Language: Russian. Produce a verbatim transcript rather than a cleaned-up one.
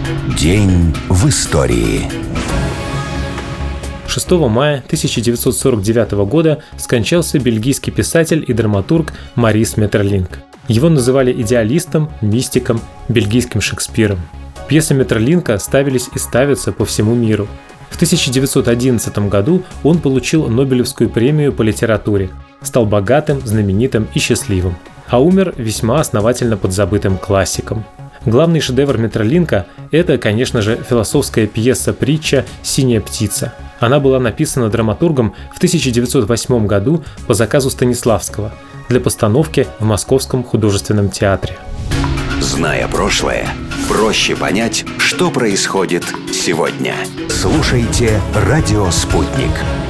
День в истории. шестого мая тысяча девятьсот сорок девятого года скончался бельгийский писатель и драматург Марис Метерлинк. Его называли идеалистом, мистиком, бельгийским Шекспиром. Пьесы Метерлинка ставились и ставятся по всему миру. В тысяча девятьсот одиннадцатом году он получил Нобелевскую премию по литературе, стал богатым, знаменитым и счастливым, а умер весьма основательно подзабытым классиком. Главный шедевр Метерлинка – это, конечно же, философская пьеса-притча «Синяя птица». Она была написана драматургом в тысяча девятьсот восьмом году по заказу Станиславского для постановки в Московском художественном театре. Зная прошлое, проще понять, что происходит сегодня. Слушайте «Радио Спутник».